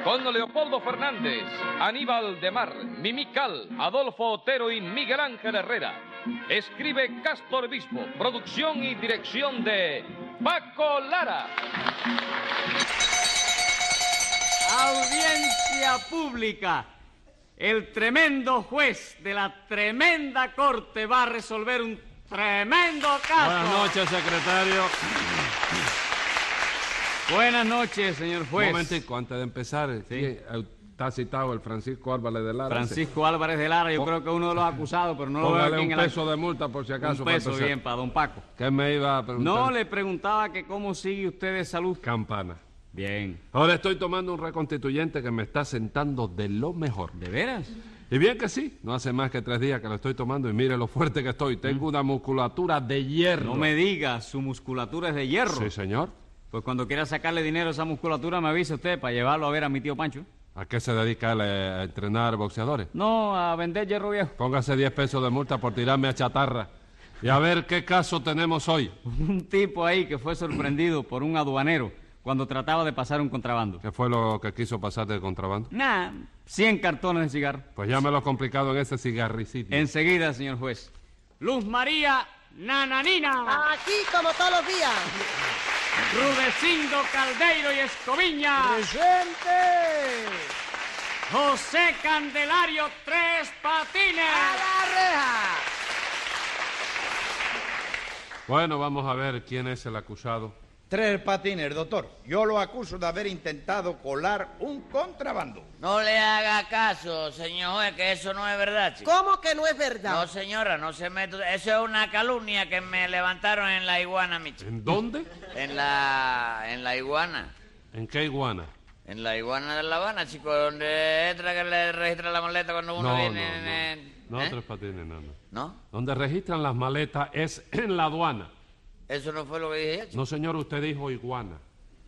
con Leopoldo Fernández, Aníbal de Mar, Mimical, Adolfo Otero y Miguel Ángel Herrera. Escribe Cástor Obispo, producción y dirección de Paco Lara. Audiencia pública. El tremendo juez de la tremenda corte va a resolver un tremendo caso. Buenas noches, secretario. Buenas noches, señor juez. Un momentico, antes de empezar, sí, está citado el Francisco Álvarez de Lara. Francisco Álvarez de Lara, yo creo que es uno de los acusados, pero no lo veo aquí en un peso de multa por si acaso. Un peso, bien, para don Paco. ¿Qué me iba a preguntar? No, le preguntaba que cómo sigue usted de salud. Campana. Bien. Ahora estoy tomando un reconstituyente que me está sentando de lo mejor. ¿De veras? Y bien que sí, no hace más que 3 días que lo estoy tomando y mire lo fuerte que estoy. Tengo una musculatura de hierro. No me diga, su musculatura es de hierro. Sí, señor. Pues cuando quiera sacarle dinero a esa musculatura me avise usted para llevarlo a ver a mi tío Pancho. ¿A qué se dedica él, a entrenar boxeadores? No, a vender hierro viejo. Póngase 10 pesos de multa por tirarme a chatarra. Y a ver qué caso tenemos hoy. Un tipo ahí que fue sorprendido por un aduanero cuando trataba de pasar un contrabando. ¿Qué fue lo que quiso pasar de contrabando? 100 cartones de cigarro. Pues ya me lo he complicado en ese cigarricito. Enseguida, señor juez. Luz María Nananina. Aquí como todos los días. Rudecindo Caldeiro y Escoviña. ¡Presente! José Candelario Tres Patines. ¡A la reja! Bueno, vamos a ver quién es el acusado. Tres Patines, doctor. Yo lo acuso de haber intentado colar un contrabando. No le haga caso, señor juez, que eso no es verdad, chico. ¿Cómo que no es verdad? No, señora, no se meta. Eso es una calumnia que me levantaron en la iguana, mi chico. ¿En dónde? En la iguana. ¿En qué iguana? En la iguana de La Habana, chico, donde entra que le registra la maleta cuando uno viene... No, Tres Patines, no. ¿No? Donde registran las maletas es en la aduana. Eso no fue lo que dije yo, chico. No, señor, usted dijo iguana.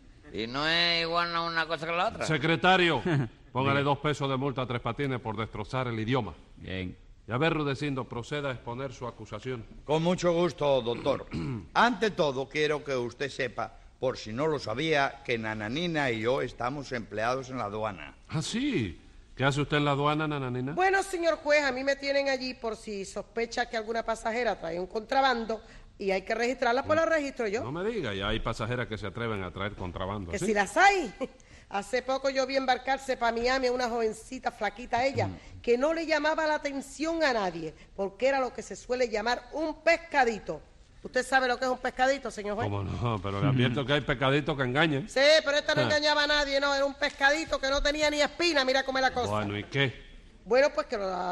¿Y no es iguana una cosa que la otra? Secretario, póngale 2 pesos de multa a Tres Patines por destrozar el idioma. Bien. Y a ver, Rudecindo, proceda a exponer su acusación. Con mucho gusto, doctor. Ante todo, quiero que usted sepa, por si no lo sabía, que Nananina y yo estamos empleados en la aduana. Ah, sí. ¿Qué hace usted en la aduana, Nananina? Bueno, señor juez, a mí me tienen allí por si sospecha que alguna pasajera trae un contrabando y hay que registrarla, pues la registro yo. No me diga, ya hay pasajeras que se atreven a traer contrabando. Que ¿sí? si las hay. Hace poco yo vi embarcarse para Miami a una jovencita flaquita ella, que no le llamaba la atención a nadie, porque era lo que se suele llamar un pescadito. ¿Usted sabe lo que es un pescadito, señor juez? ¿Cómo no? Pero le advierto que hay pescaditos que engañan. Sí, pero esta no engañaba a nadie, no, era un pescadito que no tenía ni espina, mira cómo es la cosa. Bueno, ¿y qué? Bueno, pues que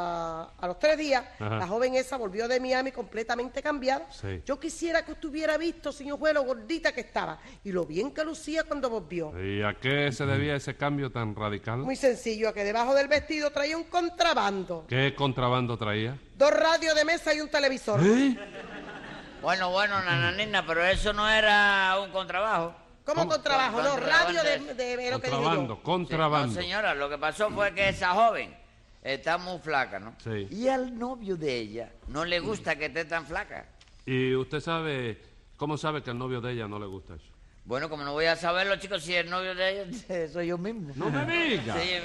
a los 3 días, Ajá. la joven esa volvió de Miami completamente cambiada. Sí. Yo quisiera que usted hubiera visto, señor juez, lo gordita que estaba y lo bien que lucía cuando volvió. ¿Y a qué se debía ese cambio tan radical? Muy sencillo, a que debajo del vestido traía un contrabando. ¿Qué contrabando traía? 2 radios de mesa y un televisor. ¿Eh? Bueno, Nananina, pero eso no era un contrabajo. ¿Cómo contrabajo? No, radio de lo que digo Contrabando, yo. contrabando. No, señora, lo que pasó fue que esa joven está muy flaca, ¿no? Sí. Y al novio de ella no le gusta que esté tan flaca. ¿Y usted sabe, cómo sabe que al novio de ella no le gusta eso? Bueno, como no voy a saberlo, chicos, si el novio de ella soy yo mismo. ¡No me diga! Sí,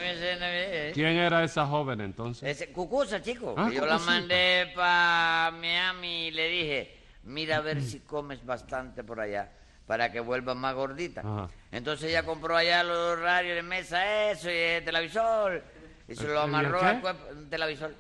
me ¿Quién era esa joven entonces? Ese Cucusa, chico. Ah, Yo la Cucucita. mandé para Miami y le dije, mira a ver si comes bastante por allá para que vuelvas más gordita. Ajá. Entonces ella compró allá los radios de mesa, eso, y el televisor, y se lo amarró qué? al cuerpo. Un televisor.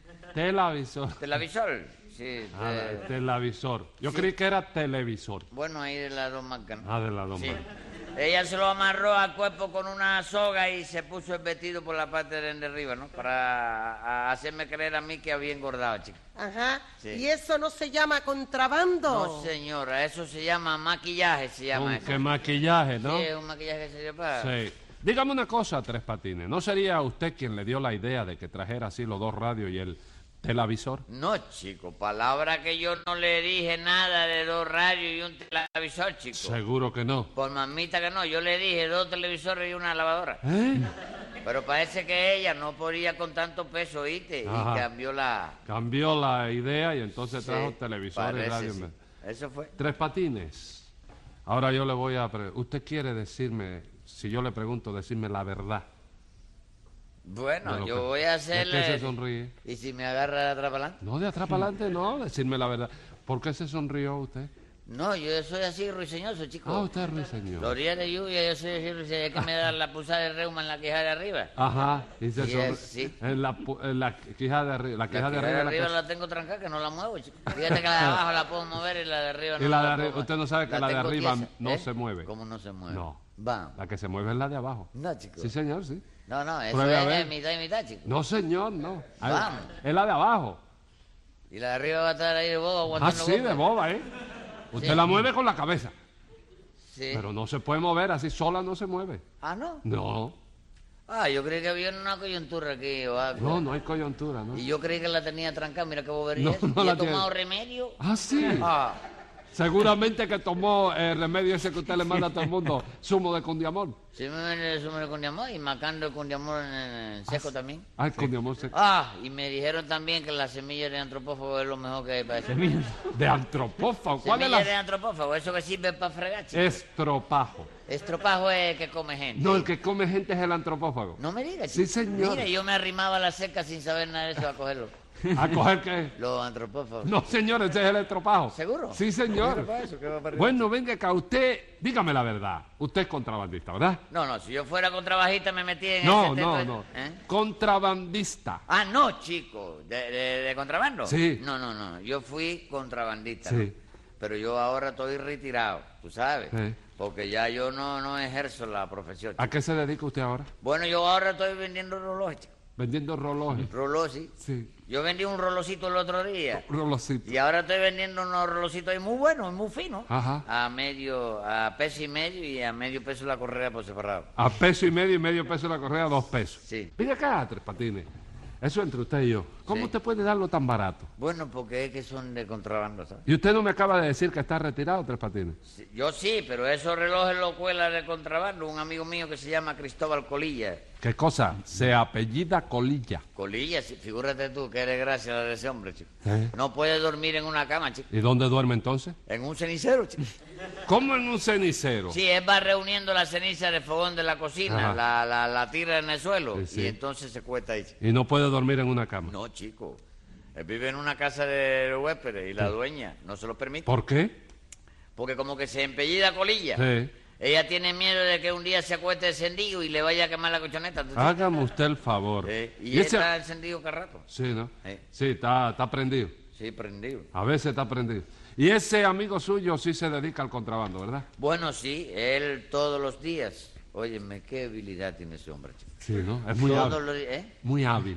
Televisor. ¿Televisor? Sí. Televisor. Yo creí que era televisor. Bueno, ahí de las dos marcas, ¿no? Ah, de la Sí. doma. Ella se lo amarró al cuerpo con una soga y se puso el vestido por la parte de arriba, ¿no? Para hacerme creer a mí que había engordado, chico. Ajá. Sí. ¿Y eso no se llama contrabando? No, señora, eso se llama maquillaje, se llama eso. Aunque maquillaje, ¿no? Sí, es un maquillaje que se llama. Sí. Dígame una cosa, Tres Patines. ¿No sería usted quien le dio la idea de que trajera así los 2 radios y el televisor? No, chico, palabra que yo no le dije nada de 2 radios y un televisor, chico. Seguro que no. Por mamita que no, yo le dije 2 televisores y una lavadora. ¿Eh? Pero parece que ella no podía con tanto peso, ¿oíste? Ajá. Y cambió la... Cambió la idea y entonces Sí, trajo televisor y parece, radio. sí. Eso fue. Tres Patines. Ahora yo le voy a... ¿Usted quiere decirme, si yo le pregunto, decirme la verdad? De Bueno, lo yo que- voy a ¿De hacerle... qué se sonríe? ¿Y si me agarra de atrás para adelante? No, de atrás para adelante, no, decirme la verdad. ¿Por qué se sonrió usted? No, yo soy así ruiseñoso, chico. Ah, usted es ruiseñor. Los días de lluvia yo soy así ruiseñoso. Es que me da la pulsada de reuma en la quijada de arriba. Ajá, y se Sí, sonríe. sí. En la quijada de arriba. La quijada de arriba, es la que- la tengo trancada, que no la muevo, chico. Fíjate que la de abajo la puedo mover y la de arriba no Y la de puedo arriba, mover. usted no sabe que la de tengo arriba tiesa, no se mueve. ¿Cómo no se mueve? No. Va. La que se mueve es la de abajo. No, chico. Sí, señor, sí. No, no, eso Pruebe a es ver. mitad y mitad, chico. No, señor, no. Vamos. Es la de abajo. Y la de arriba va a estar ahí de bobo Ah, aguantando sí, de golpes. boba, ¿eh? Usted Sí. la mueve con la cabeza. Sí. Pero no se puede mover, así sola no se mueve. Ah, ¿no? No, Ah, yo creí que había una coyuntura aquí o algo. no, no hay coyuntura, ¿no? Y yo creí que la tenía trancada, mira qué bobería. No, es. no ¿Y la he tomado tiene. remedio? Ah, sí. Ah, Seguramente que tomó el remedio ese que usted le manda a todo el mundo, zumo de condiamol. sí me viene el zumo de condiamor y macando el condiamor en seco también. Ah, el condiamol se... Ah, y me dijeron también que las semillas de antropófago es lo mejor que hay para eso. De antropófago. ¿Cuál es Semillas de la...? antropófago, eso que sirve para fregar, chico. Estropajo. Estropajo es el que come gente. No, el que come gente es el antropófago. No me digas, Sí, chico. señor. Mira, yo me arrimaba a la seca sin saber nada de eso a cogerlo. ¿A coger qué? Los antropófagos. No, señor, ese es el estropajo. ¿Seguro? Sí, señor. Mira para eso, que va para arriba. Bueno, venga acá, usted, dígame la verdad. Usted es contrabandista, ¿verdad? No, no, si yo fuera contrabajista me metía en No, ese no, teto, no. ¿eh? Contrabandista. Ah, no, chico. ¿De contrabando? Sí. No, no, no. Yo fui contrabandista. Sí. ¿no? Pero yo ahora estoy retirado, tú sabes. Sí. Porque ya yo no ejerzo la profesión. ¿A qué se dedica usted ahora? Bueno, yo ahora estoy vendiendo relojes, chico. Vendiendo relojes. Reloj, sí. Sí, Yo vendí un relojito el otro día. relojcito. Y ahora estoy vendiendo unos relojcitos ahí muy buenos, muy finos. Ajá. A peso y medio y a medio peso la correa por separado. A peso y medio peso la correa, 2 pesos. Sí. Venga acá, Tres Patines. Eso entre usted y yo. ¿Cómo Sí. usted puede darlo tan barato? Bueno, porque es que son de contrabando, ¿sabes? Y usted no me acaba de decir que está retirado, Tres Patines. Sí, yo sí, pero esos relojes los cuela de contrabando un amigo mío que se llama Cristóbal Colilla. ¿Qué cosa? Se apellida Colilla. Colilla, sí, figúrate tú que eres gracia de ese hombre, chico. ¿Eh? No puede dormir en una cama, chico. ¿Y dónde duerme entonces? En un cenicero, chico. ¿Cómo en un cenicero? Sí, él va reuniendo la ceniza del fogón de la cocina, Ajá. la tira en el suelo Sí, sí. y entonces se cuesta ahí, chico. Y no puede dormir en una cama. No, chico. Él vive en una casa de huéspedes y la dueña no se lo permite. ¿Por qué? Porque como que se empellida Colilla. Sí. Ella tiene miedo de que un día se acueste encendido y le vaya a quemar la colchoneta. ¿tú sabes? Hágame usted el favor. Y ¿Y él ese- está encendido cada rato. Sí, ¿no? Sí. Sí, está prendido. Sí, prendido. A veces está prendido. Y ese amigo suyo sí se dedica al contrabando, ¿verdad? Bueno, sí, él todos los días. Óyeme, qué habilidad tiene ese hombre, chico. Sí, ¿no? Es muy Todos hábil. los días, ¿eh? Muy hábil.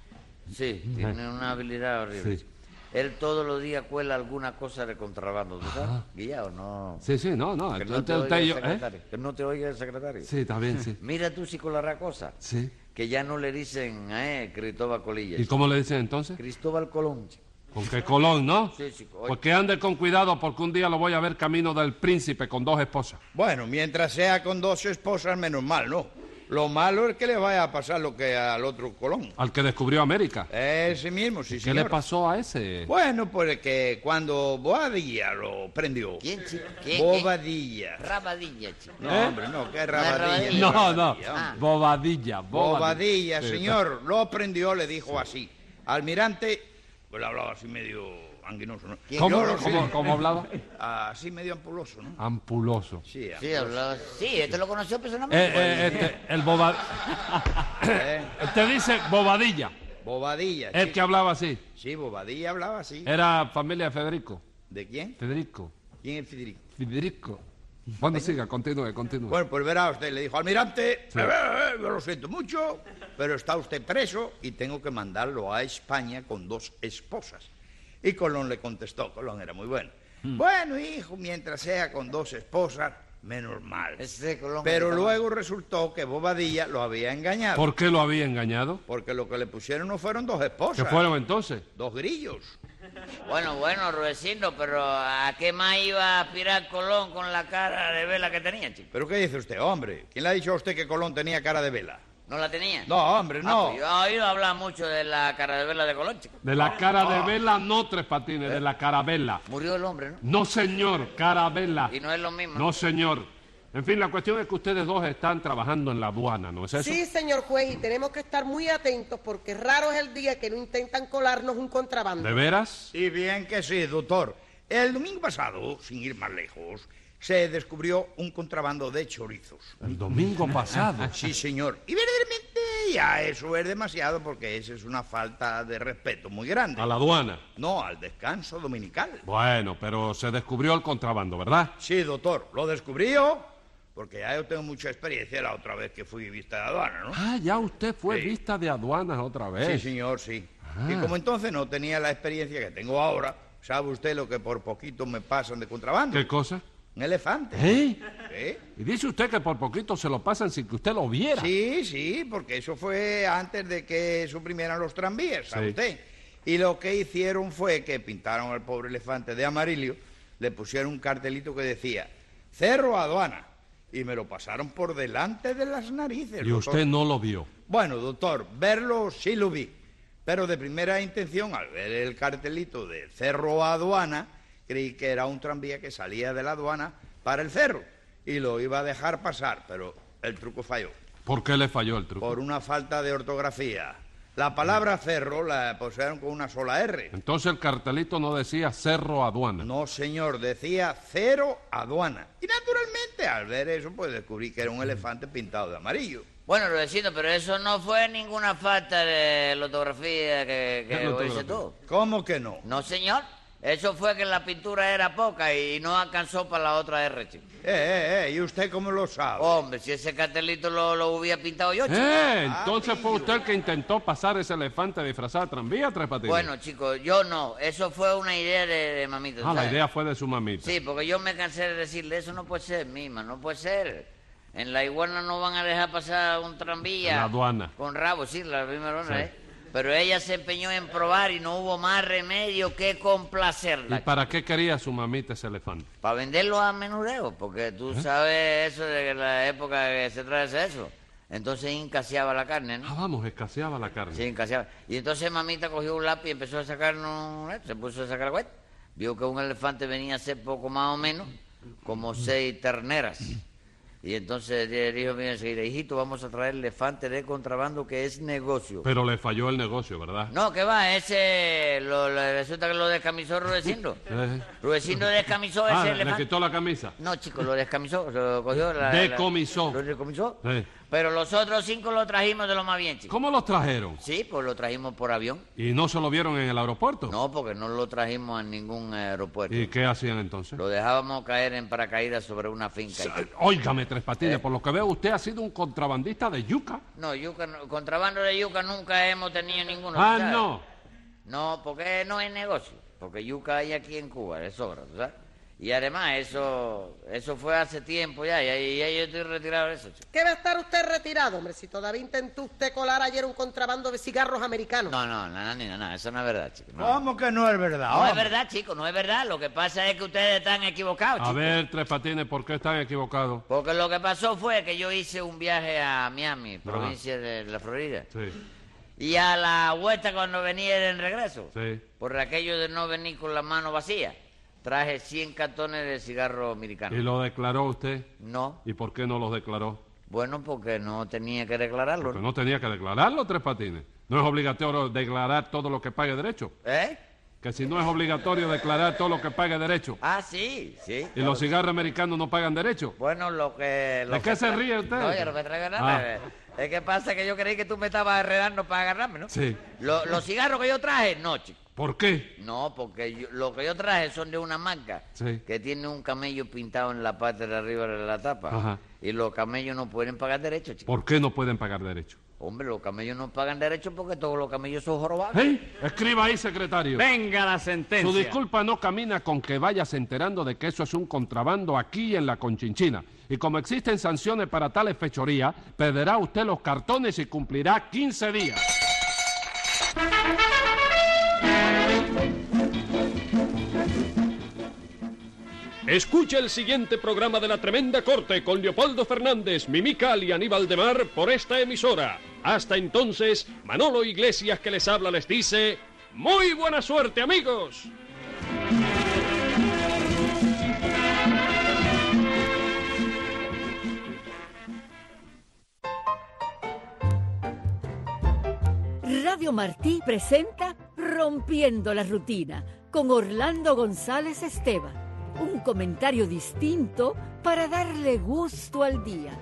Sí, tiene una habilidad horrible. Sí. Él todos los días cuela alguna cosa de contrabando, ¿tú sabes? Guía o no. Sí, sí, no, no. Que Usted, no te oiga usted y el yo, ¿eh? secretario. Que no te oiga el secretario. Sí, está bien, sí. Mira tú si colará cosa. Sí. Que ya no le dicen a él Cristóbal Colilla. ¿Y cómo le dicen entonces? Cristóbal Colón, chico. Con qué Colón, ¿no? Sí, chico. Oye. Pues que ande con cuidado porque un día lo voy a ver camino del príncipe con 2 esposas. Bueno, mientras sea con 2 esposas, menos mal, ¿no? Lo malo es que le vaya a pasar lo que al otro Colón. Al que descubrió América. Ese mismo, sí, ¿Qué señor. le pasó a ese? Bueno, pues que cuando Bobadilla lo prendió. ¿Quién, chico? ¿Qué? Bobadilla. Rabadilla, chico. No, ¿Eh? hombre, no, que es Rabadilla. Rabadilla. No, no. Rabadilla, hombre. Bobadilla. Bobadilla, Sí, señor, lo prendió, le dijo así. Almirante, pues le hablaba así medio anguinoso, ¿no? ¿Cómo, Yo lo sé. cómo hablaba? Así medio ampuloso, ¿no? Ampuloso. Sí, Sí, hablaba. Sí, este lo conoció personalmente. El boba... ¿Eh? Usted dice Bobadilla. Bobadilla. El sí. que hablaba así. Sí, Bobadilla hablaba así. Era familia de Federico. ¿De quién? Federico. ¿Quién es Federico? Federico. Bueno, siga, continúe. Bueno, pues verá usted, le dijo, almirante, yo lo siento mucho, pero está usted preso y tengo que mandarlo a España con 2 esposas. Y Colón le contestó, Colón era muy bueno. Bueno, hijo, mientras sea con 2 esposas, menos mal. Ese Colón Pero que luego resultó que Bobadilla lo había engañado. ¿Por qué lo había engañado? Porque lo que le pusieron no fueron 2 esposas. ¿Qué fueron entonces? 2 grillos. Bueno, Rudecindo, pero ¿a qué más iba a aspirar Colón con la cara de vela que tenía, chico? ¿Pero qué dice usted, hombre? ¿Quién le ha dicho a usted que Colón tenía cara de vela? ¿No la tenía? No, hombre, no. Pues yo he oído hablar mucho de la cara de vela de Colón, chico. De la cara de vela, no Tres Patines, de la carabela. Murió el hombre, ¿no? No, señor, carabela. Y no es lo mismo. No, señor. En fin, la cuestión es que ustedes dos están trabajando en la aduana, ¿no es eso? Sí, señor juez, y tenemos que estar muy atentos porque raro es el día que no intentan colarnos un contrabando. ¿De veras? Y bien que sí, doctor. El domingo pasado, sin ir más lejos, se descubrió un contrabando de chorizos. El domingo pasado. Sí, señor. Y verdaderamente ya eso es demasiado porque esa es una falta de respeto muy grande. A la aduana. No, al descanso dominical. Bueno, pero se descubrió el contrabando, ¿verdad? Sí, doctor, lo descubrí yo porque ya yo tengo mucha experiencia la otra vez que fui vista de aduana, ¿no? Ah, ya usted fue Sí. vista de aduanas otra vez. Sí, señor, sí. Ah. Y como entonces no tenía la experiencia que tengo ahora, ¿sabe usted lo que por poquito me pasan de contrabando? ¿Qué cosa? Un elefante. ¿Eh? ¿Sí? Y dice usted que por poquito se lo pasan sin que usted lo viera. Sí, sí, porque eso fue antes de que suprimieran los tranvías, ¿sabe Sí. usted? Y lo que hicieron fue que pintaron al pobre elefante de amarillo, le pusieron un cartelito que decía, Cerro Aduana, y me lo pasaron por delante de las narices. Y doctor. usted no lo vio. Bueno, doctor, verlo sí lo vi, pero de primera intención, al ver el cartelito de Cerro Aduana, creí que era un tranvía que salía de la aduana para el cerro y lo iba a dejar pasar, pero el truco falló. ¿Por qué le falló el truco? Por una falta de ortografía. La palabra cerro la pusieron con una sola R. Entonces el cartelito no decía Cerro Aduana. No, señor, decía Cero Aduana. Y naturalmente, al ver eso, pues descubrí que era un elefante pintado de amarillo. Bueno, Rudecindo, pero eso no fue ninguna falta de ortografía que ¿Qué lo hice ortografía? tú. ¿Cómo que no? No, señor. Eso fue que la pintura era poca y no alcanzó para la otra R, chico. ¿Y usted cómo lo sabe? Hombre, si ese cartelito lo hubiera pintado yo, chico. Entonces fue usted el que intentó pasar ese elefante disfrazado de tranvía, Tres Patines. Bueno, chicos, yo no. Eso fue una idea de mamita. Ah, la ¿sabes? idea fue de su mamita. Sí, porque yo me cansé de decirle, eso no puede ser, mima, no puede ser. En la iguana no van a dejar pasar un tranvía. En la aduana. Con rabo, sí, la primera Sí. Pero ella se empeñó en probar y no hubo más remedio que complacerla. ¿Y para qué quería su mamita ese elefante? Para venderlo a menudeo, porque tú sabes eso de que la época que se trae eso. Entonces incaseaba la carne, ¿no? Ah, vamos, escaseaba la carne. Sí, incaseaba. Y entonces mamita cogió un lápiz y empezó a sacarnos, se puso a sacar la cuenta. Vio que un elefante venía a ser poco más o menos como 6 terneras. Y entonces dijo bien enseguida, hijito, vamos a traer elefante de contrabando que es negocio. Pero le falló el negocio, ¿verdad? No, que va, ese resulta que lo descamisó Rudecindo. Rudecindo descamisó ese ¿le elefante. quitó la camisa? No, chico, lo descamisó, lo cogió. Decomisó. Lo decomisó. Sí. Pero los otros 5 lo trajimos de lo más bien, chico. ¿Cómo los trajeron? Sí, pues lo trajimos por avión. ¿Y no se lo vieron en el aeropuerto? No, porque no lo trajimos a ningún aeropuerto. ¿Y qué hacían entonces? Lo dejábamos caer en paracaídas sobre una finca. Óigame, Tres Patines, por lo que veo usted ha sido un contrabandista de yuca. No, yuca, contrabando de yuca nunca hemos tenido ninguno. Ah, ¿sabes? no. No, porque no es negocio. Porque yuca hay aquí en Cuba, de sobra, ¿sabes? Y además, eso fue hace tiempo ya, y ya yo estoy retirado de eso, chico. ¿Qué va a estar usted retirado, hombre? Si todavía intentó usted colar ayer un contrabando de cigarros americanos. No, eso no es verdad, chico. No, ¿Cómo que no es verdad? No es hombre? verdad, chico, no es verdad. Lo que pasa es que ustedes están equivocados, A chico. ver, Tres Patines, ¿por qué están equivocados? Porque lo que pasó fue que yo hice un viaje a Miami, provincia de la Florida. Sí, Y a la vuelta cuando venía en regreso, sí. por aquello de no venir con la mano vacía, traje 100 cartones de cigarro americano. ¿Y lo declaró usted? No, ¿Y por qué no los declaró? bueno, porque no tenía que declararlo. Porque no tenía que declararlo, Tres Patines. No es obligatorio declarar todo lo que pague derecho. ¿Eh? Que si no es obligatorio declarar todo lo que pague derecho. Ah, sí. ¿Y los cigarros americanos no pagan derecho? Bueno, lo que... ¿De qué se ríe usted? No, yo no me traigo nada. Es que pasa que yo creí que tú me estabas enredando para agarrarme, ¿no? Sí. Los cigarros que yo traje, no, chico. ¿Por qué? No, porque lo que yo traje son de una marca Sí. que tiene un camello pintado en la parte de arriba de la tapa. Ajá. Y los camellos no pueden pagar derecho, chico. ¿Por qué no pueden pagar derecho? Hombre, los camellos no pagan derecho porque todos los camellos son jorobados. ¿Eh? Escriba ahí, secretario. Venga la sentencia. Su disculpa no camina con que vayas enterando de que eso es un contrabando aquí en la Conchinchina. Y como existen sanciones para tales fechorías, perderá usted los cartones y cumplirá 15 días. Escucha el siguiente programa de La Tremenda Corte con Leopoldo Fernández, Mimical y Aníbal de Mar por esta emisora. Hasta entonces, Manolo Iglesias que les habla les dice... ¡Muy buena suerte, amigos! Radio Martí presenta Rompiendo la Rutina con Orlando González Esteban. Un comentario distinto para darle gusto al día.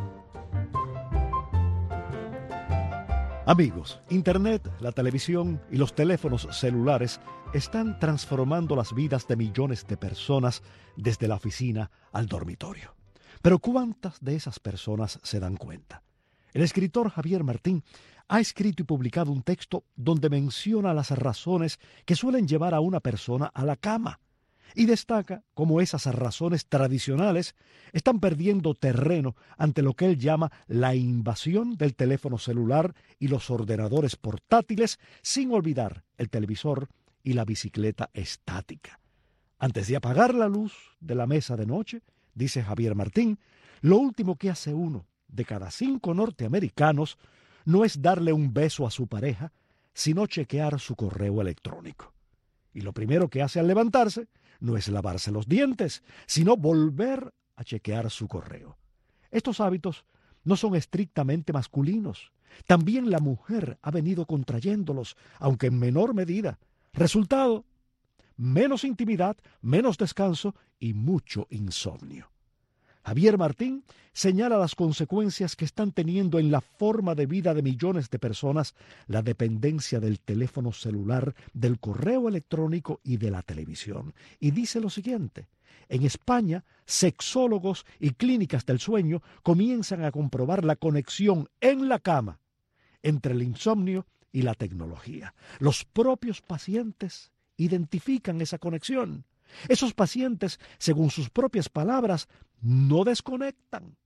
Amigos, Internet, la televisión y los teléfonos celulares están transformando las vidas de millones de personas desde la oficina al dormitorio. Pero ¿cuántas de esas personas se dan cuenta? El escritor Javier Martín ha escrito y publicado un texto donde menciona las razones que suelen llevar a una persona a la cama y destaca cómo esas razones tradicionales están perdiendo terreno ante lo que él llama la invasión del teléfono celular y los ordenadores portátiles, sin olvidar el televisor y la bicicleta estática. Antes de apagar la luz de la mesa de noche, dice Javier Martín, lo último que hace uno de cada 5 norteamericanos no es darle un beso a su pareja, sino chequear su correo electrónico. Y lo primero que hace al levantarse no es lavarse los dientes, sino volver a chequear su correo. Estos hábitos no son estrictamente masculinos. También la mujer ha venido contrayéndolos, aunque en menor medida. Resultado: menos intimidad, menos descanso y mucho insomnio. Javier Martín señala las consecuencias que están teniendo en la forma de vida de millones de personas la dependencia del teléfono celular, del correo electrónico y de la televisión. Y dice lo siguiente: en España, sexólogos y clínicas del sueño comienzan a comprobar la conexión en la cama entre el insomnio y la tecnología. Los propios pacientes identifican esa conexión. Esos pacientes, según sus propias palabras, no desconectan.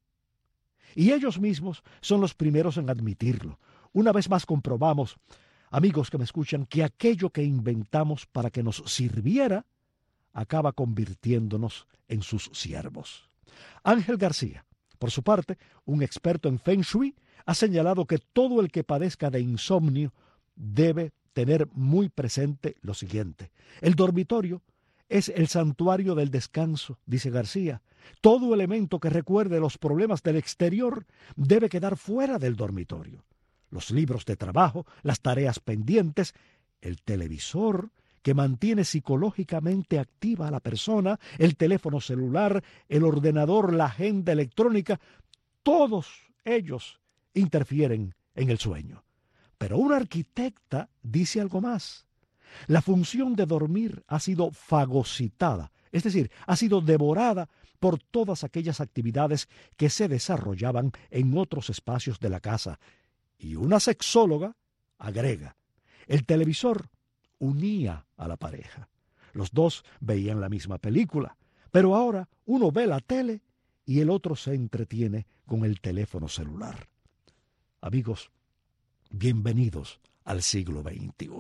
Y ellos mismos son los primeros en admitirlo. Una vez más comprobamos, amigos que me escuchan, que aquello que inventamos para que nos sirviera acaba convirtiéndonos en sus siervos. Ángel García, por su parte, un experto en Feng Shui, ha señalado que todo el que padezca de insomnio debe tener muy presente lo siguiente: el dormitorio es el santuario del descanso, dice García. Todo elemento que recuerde los problemas del exterior debe quedar fuera del dormitorio. Los libros de trabajo, las tareas pendientes, el televisor que mantiene psicológicamente activa a la persona, el teléfono celular, el ordenador, la agenda electrónica, todos ellos interfieren en el sueño. Pero una arquitecta dice algo más. La función de dormir ha sido fagocitada, es decir, ha sido devorada por todas aquellas actividades que se desarrollaban en otros espacios de la casa. Y una sexóloga agrega: el televisor unía a la pareja. Los dos veían la misma película, pero ahora uno ve la tele y el otro se entretiene con el teléfono celular. Amigos, bienvenidos al siglo XXI.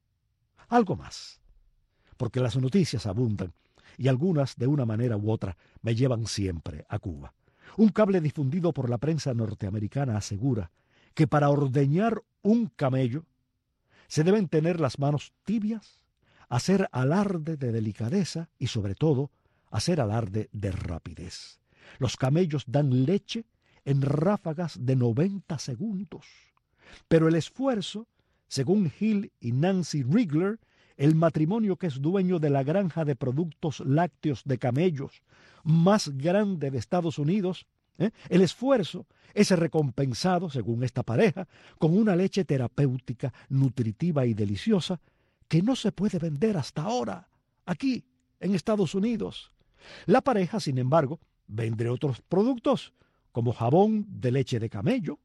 Algo más, porque las noticias abundan y algunas, de una manera u otra, me llevan siempre a Cuba. Un cable difundido por la prensa norteamericana asegura que para ordeñar un camello se deben tener las manos tibias, hacer alarde de delicadeza y, sobre todo, hacer alarde de rapidez. Los camellos dan leche en ráfagas de 90 segundos. Pero el esfuerzo, según Hill y Nancy Rigler, el matrimonio que es dueño de la granja de productos lácteos de camellos más grande de Estados Unidos, el esfuerzo es recompensado, según esta pareja, con una leche terapéutica, nutritiva y deliciosa que no se puede vender hasta ahora, aquí, en Estados Unidos. La pareja, sin embargo, vende otros productos, como jabón de leche de camello,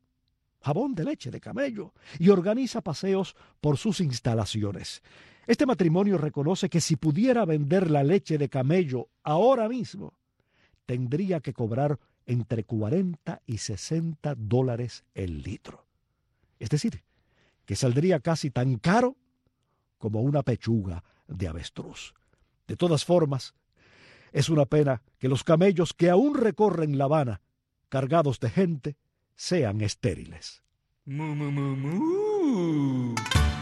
y organiza paseos por sus instalaciones. Este matrimonio reconoce que si pudiera vender la leche de camello ahora mismo, tendría que cobrar entre $40 y $60 el litro. Es decir, que saldría casi tan caro como una pechuga de avestruz. De todas formas, es una pena que los camellos que aún recorren La Habana, cargados de gente, sean estériles. Mu, mu, mu, mu.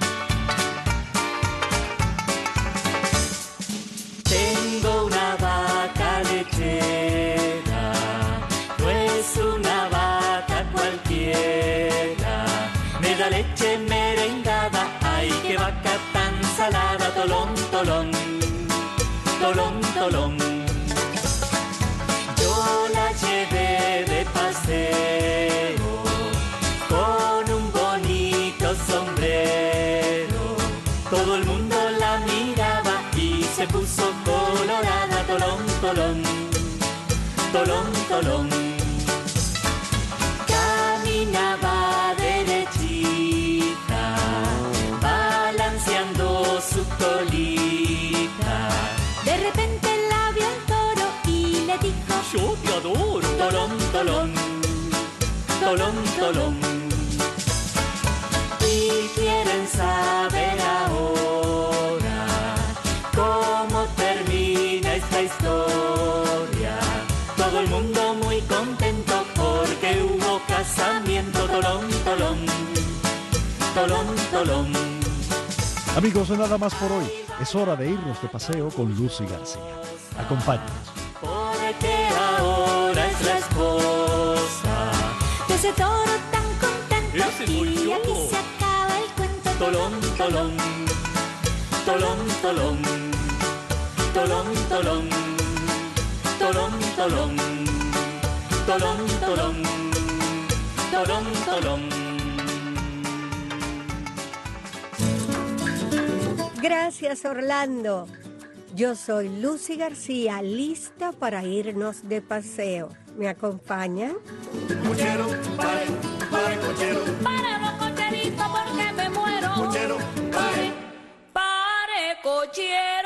Tengo una vaca lechera, no es una vaca cualquiera, me da leche merengada vaca tan salada, tolón, tolón, tolón, tolón. Yo la llevé de paseo con un bonito sombrero. Todo el mundo la miraba y se puso colorada, tolón, tolón, tolón, tolón. Caminaba derechita, balanceando su colita. De repente la vio el toro y le dijo: yo te adoro. Tolón, tolón, tolón, tolón. Y quieren saber ahora cómo termina esta historia. Todo el mundo muy contento porque hubo casamiento. Tolón, tolón, tolón, tolón. Amigos, nada más por hoy. Es hora de irnos de paseo con Lucy García. Acompáñenos. Porque ahora es la esposa de ese toro tan contento. Ese soy y yo. aquí se acaba el cuento. Tolón, tolón, tolón, tolón, tolón, tolón, tolón, tolón, tolón, tolón, tolón, tolón. Gracias, Orlando. Yo soy Lucy García, lista para irnos de paseo. ¿Me acompañan? Cochero, pare, pare, cochero. Para los cocheritos porque me muero. Cochero, pare. Pare, cochero.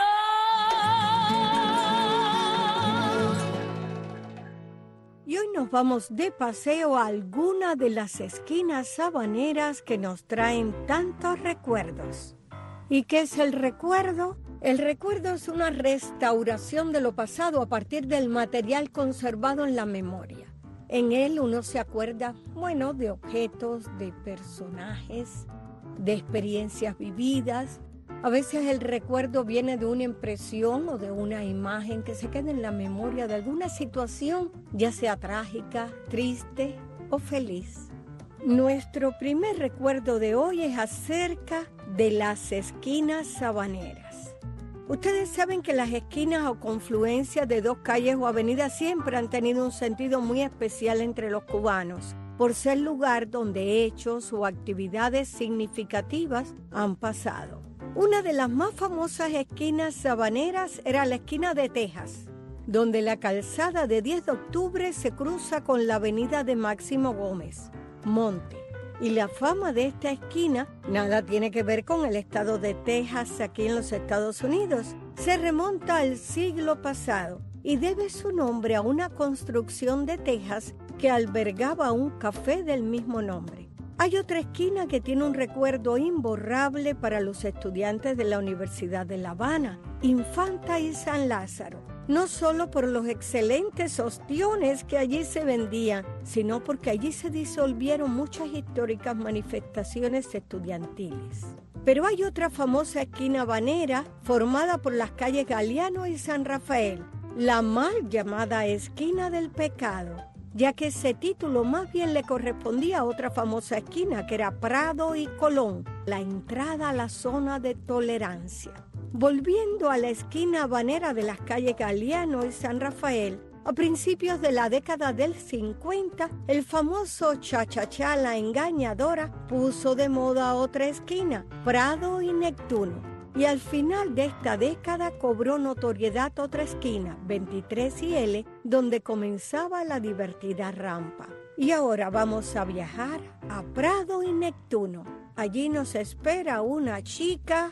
Y hoy nos vamos de paseo a alguna de las esquinas sabaneras que nos traen tantos recuerdos. ¿Y qué es el recuerdo? El recuerdo es una restauración de lo pasado a partir del material conservado en la memoria. En él uno se acuerda, de objetos, de personajes, de experiencias vividas. A veces el recuerdo viene de una impresión o de una imagen que se queda en la memoria de alguna situación, ya sea trágica, triste o feliz. Nuestro primer recuerdo de hoy es acerca de las esquinas sabaneras. Ustedes saben que las esquinas o confluencias de dos calles o avenidas siempre han tenido un sentido muy especial entre los cubanos, por ser lugar donde hechos o actividades significativas han pasado. Una de las más famosas esquinas sabaneras era la esquina de Texas, donde la calzada de 10 de octubre se cruza con la avenida de Máximo Gómez, Monte. Y la fama de esta esquina nada tiene que ver con el estado de Texas aquí en los Estados Unidos. Se remonta al siglo pasado y debe su nombre a una construcción de Texas que albergaba un café del mismo nombre. Hay otra esquina que tiene un recuerdo imborrable para los estudiantes de la Universidad de La Habana, Infanta y San Lázaro. No solo por los excelentes ostiones que allí se vendían, sino porque allí se disolvieron muchas históricas manifestaciones estudiantiles. Pero hay otra famosa esquina habanera formada por las calles Galeano y San Rafael, la mal llamada Esquina del Pecado, ya que ese título más bien le correspondía a otra famosa esquina que era Prado y Colón, la entrada a la zona de tolerancia. Volviendo a la esquina habanera de las calles Galeano y San Rafael, a principios de la década del 50, el famoso Cha-Cha-Cha La Engañadora puso de moda otra esquina, Prado y Neptuno. Y al final de esta década cobró notoriedad otra esquina, 23 y L, donde comenzaba la divertida rampa. Y ahora vamos a viajar a Prado y Neptuno. Allí nos espera una chica,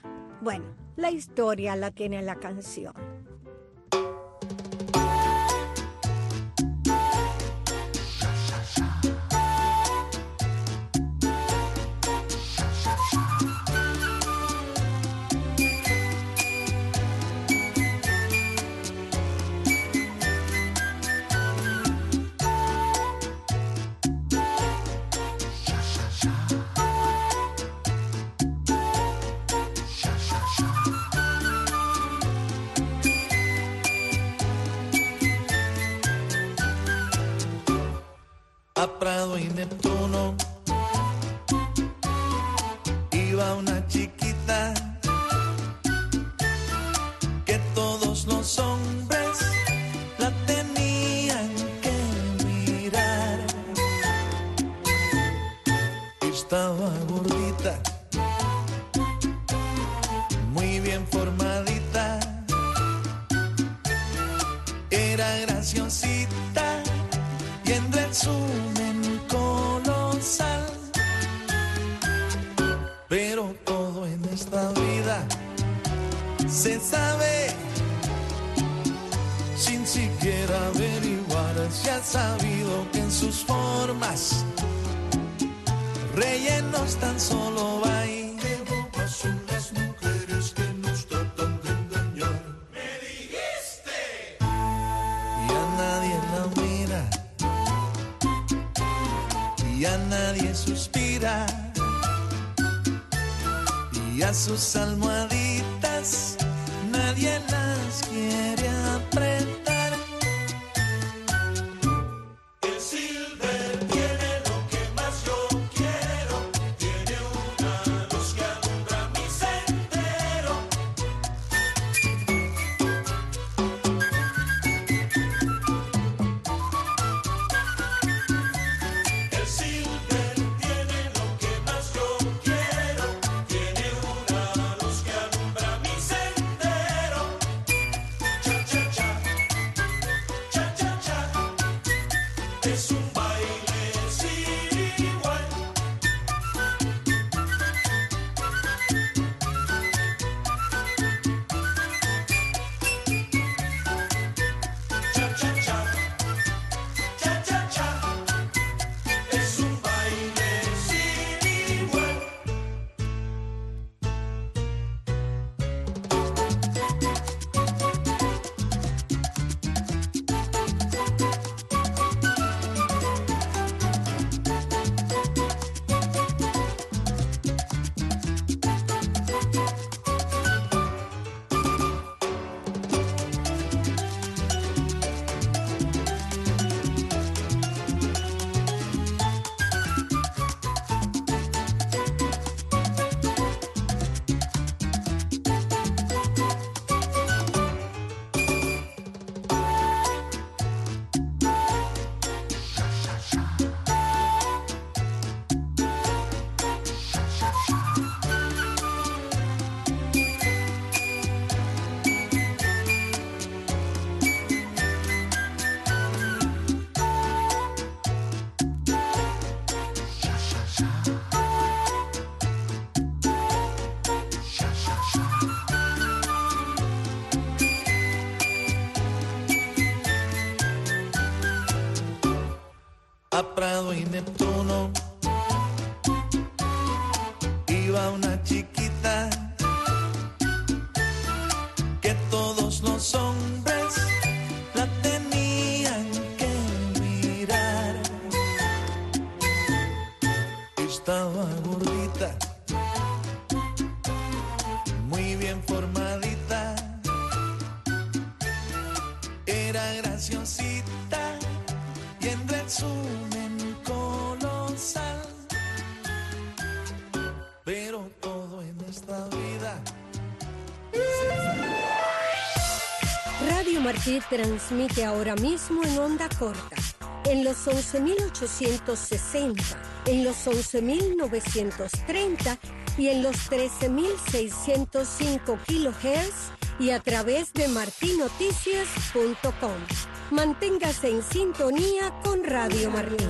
la historia la tiene la canción. A Prado y Neptuno iba una chiquita que todos los hombres la tenían que mirar. Estaba gordita, muy bien formadita, era graciosita y en resumen colosal. Pero todo en esta vida se sabe sin siquiera averiguar. Se ha sabido que en sus formas rellenos tan solo hay. Qué bobas son las mujeres que nos tratan de engañar. ¡Me dijiste! Y a nadie la mira, y a nadie suspira, y a sus almohaditas nadie las quiere apretar. El Silver tiene lo que más yo quiero, tiene una luz que alumbra mi sendero. El Silver tiene lo que más yo quiero, tiene una luz que alumbra mi sendero. Cha cha cha, cha cha cha, es un baile sin igual. Cha cha cha, cha cha cha, es un baile sin igual. A Prado y Neptuno iba una chiquita que todos los hombres la tenían que mirar. Estaba gordita, muy bien formadita, era graciosita y en resumen colosal. Pero todo en esta vida. Radio Martí transmite ahora mismo en onda corta, en los 11.860, en los 11.930 y en los 13.605 kilohertz y a través de martinoticias.com. Manténgase en sintonía con Radio Martí.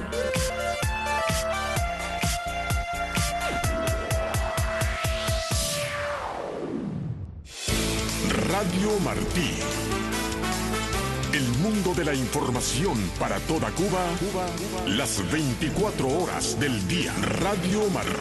Radio Martí. El mundo de la información para toda Cuba, las 24 horas del día. Radio Martí.